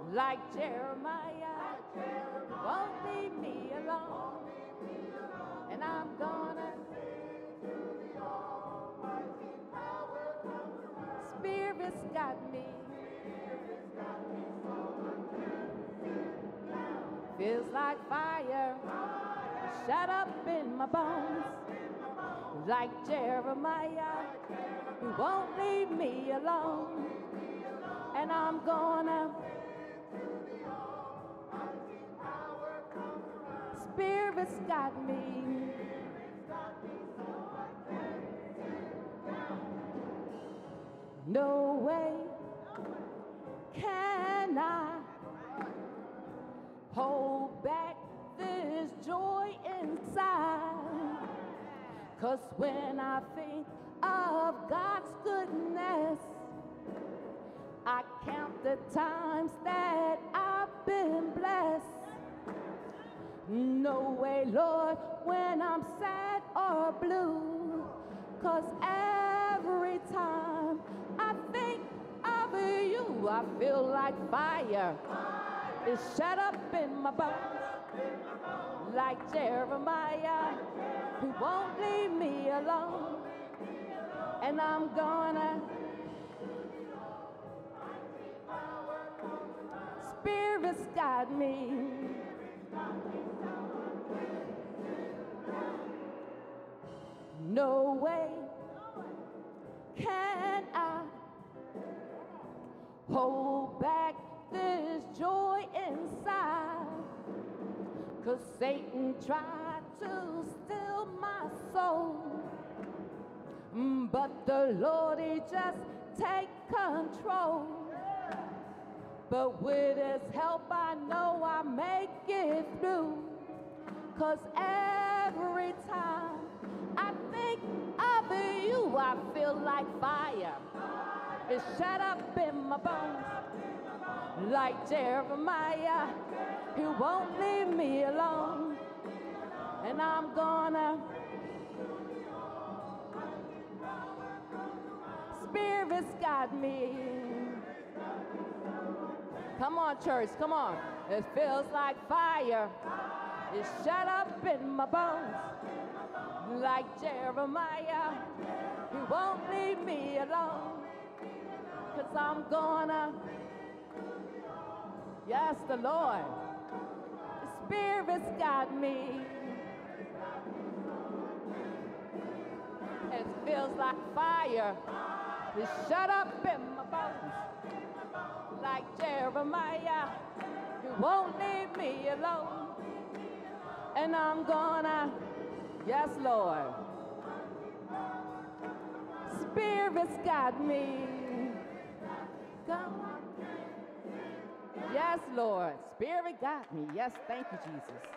like Jeremiah, won't leave me alone. And I'm gonna Spirit's got me. Feels like fire, shut up in my bones. Like Jeremiah, you won't leave me alone. And I'm gonna Spirit's got me. No way can I hold back this joy inside. 'Cause when I think of God's goodness, I count the times that I've been blessed. No way, Lord, when I'm sad or blue. 'Cause every time I think of you, I feel like fire is shut up in my bones. Like Jeremiah, who won't leave me alone. And I'm gonna Spirit's got me. No way can I hold back this joy inside. 'Cause Satan tried to steal my soul, but the Lord, he just take control. But with his help I know I make it through. 'Cause every time I think of you, I feel like fire is shut up in my bones. Like Jeremiah, he won't leave me alone. And I'm gonna Spirit's got me. Come on, church, come on. It feels like fire is shut up in my bones. Like Jeremiah, he won't leave me alone. 'Cause I'm gonna, yes, the Lord, the Spirit's got me. It feels like fire is shut up in my bones. Like Jeremiah, he won't leave me alone. And I'm gonna, yes, Lord, Spirit's got me. Come on. Yes, Lord, Spirit got me. Yes, thank you, Jesus.